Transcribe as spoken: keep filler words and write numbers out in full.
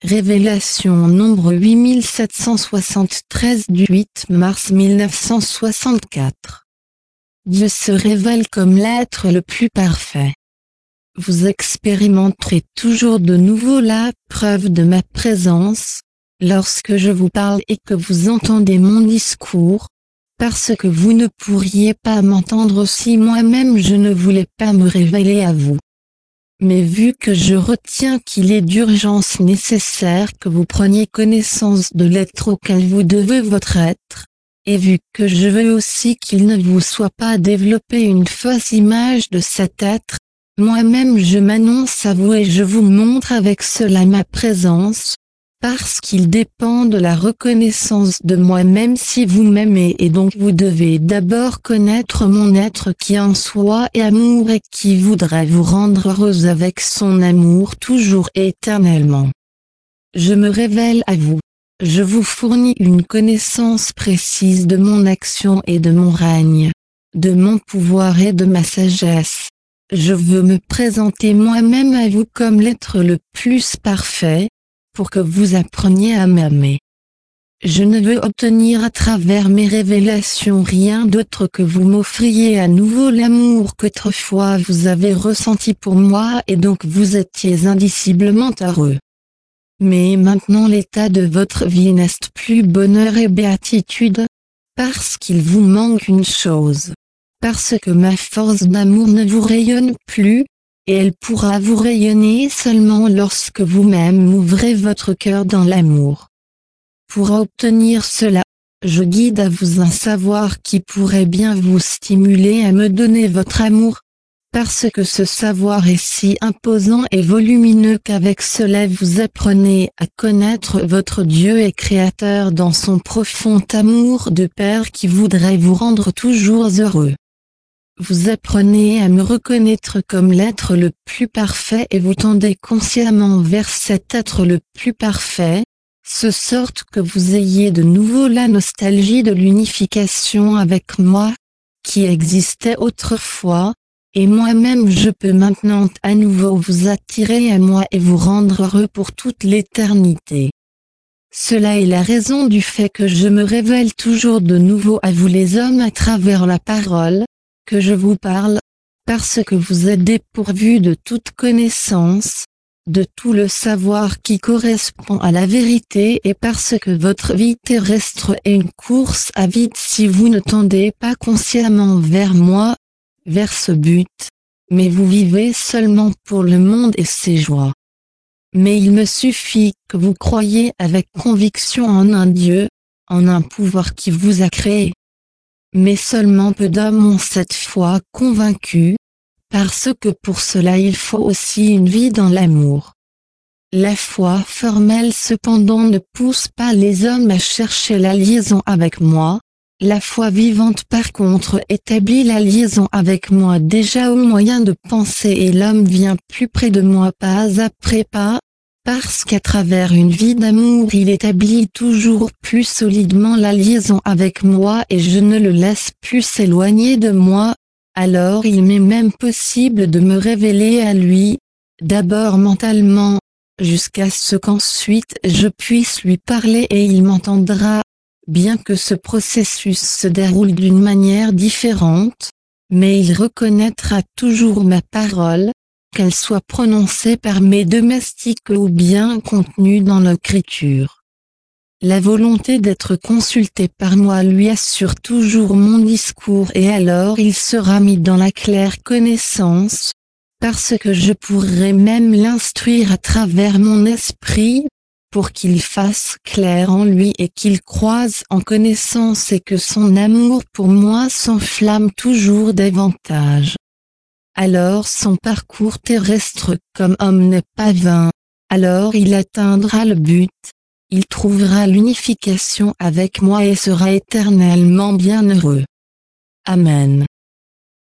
Révélation nombre huit mille sept cent soixante-treize du huit mars mille neuf cent soixante-quatre. Dieu se révèle comme l'être le plus parfait. Vous expérimenterez toujours de nouveau la preuve de ma présence, lorsque je vous parle et que vous entendez mon discours, parce que vous ne pourriez pas m'entendre si moi-même je ne voulais pas me révéler à vous. Mais vu que je retiens qu'il est d'urgence nécessaire que vous preniez connaissance de l'être auquel vous devez votre être, et vu que je veux aussi qu'il ne vous soit pas développé une fausse image de cet être, moi-même je m'annonce à vous et je vous montre avec cela ma présence, parce qu'il dépend de la reconnaissance de moi-même si vous m'aimez et donc vous devez d'abord connaître mon être qui en soi est amour et qui voudrait vous rendre heureuse avec son amour toujours et éternellement. Je me révèle à vous. Je vous fournis une connaissance précise de mon action et de mon règne, de mon pouvoir et de ma sagesse. Je veux me présenter moi-même à vous comme l'être le plus parfait, pour que vous appreniez à m'aimer. Je ne veux obtenir à travers mes révélations rien d'autre que vous m'offriez à nouveau l'amour qu'autrefois vous avez ressenti pour moi et donc vous étiez indiciblement heureux. Mais maintenant l'état de votre vie n'est plus bonheur et béatitude, parce qu'il vous manque une chose. Parce que ma force d'amour ne vous rayonne plus, et elle pourra vous rayonner seulement lorsque vous-même m'ouvrez votre cœur dans l'amour. Pour obtenir cela, je guide à vous un savoir qui pourrait bien vous stimuler à me donner votre amour, parce que ce savoir est si imposant et volumineux qu'avec cela vous apprenez à connaître votre Dieu et Créateur dans son profond amour de Père qui voudrait vous rendre toujours heureux. Vous apprenez à me reconnaître comme l'être le plus parfait et vous tendez consciemment vers cet être le plus parfait, de sorte que vous ayez de nouveau la nostalgie de l'unification avec moi, qui existait autrefois, et moi-même je peux maintenant à nouveau vous attirer à moi et vous rendre heureux pour toute l'éternité. Cela est la raison du fait que je me révèle toujours de nouveau à vous les hommes à travers la parole, que je vous parle, parce que vous êtes dépourvus de toute connaissance, de tout le savoir qui correspond à la vérité et parce que votre vie terrestre est une course à vide si vous ne tendez pas consciemment vers moi, vers ce but, mais vous vivez seulement pour le monde et ses joies. Mais il me suffit que vous croyiez avec conviction en un Dieu, en un pouvoir qui vous a créé. Mais seulement peu d'hommes ont cette foi convaincue, parce que pour cela il faut aussi une vie dans l'amour. La foi formelle cependant ne pousse pas les hommes à chercher la liaison avec moi, la foi vivante par contre établit la liaison avec moi déjà au moyen de penser et l'homme vient plus près de moi pas après pas, parce qu'à travers une vie d'amour il établit toujours plus solidement la liaison avec moi et je ne le laisse plus s'éloigner de moi, alors il m'est même possible de me révéler à lui, d'abord mentalement, jusqu'à ce qu'ensuite je puisse lui parler et il m'entendra, bien que ce processus se déroule d'une manière différente, mais il reconnaîtra toujours ma parole, qu'elle soit prononcée par mes domestiques ou bien contenue dans l'écriture. La volonté d'être consulté par moi lui assure toujours mon discours et alors il sera mis dans la claire connaissance, parce que je pourrai même l'instruire à travers mon esprit, pour qu'il fasse clair en lui et qu'il croise en connaissance et que son amour pour moi s'enflamme toujours davantage. Alors son parcours terrestre comme homme n'est pas vain, alors il atteindra le but, il trouvera l'unification avec moi et sera éternellement bien heureux. Amen.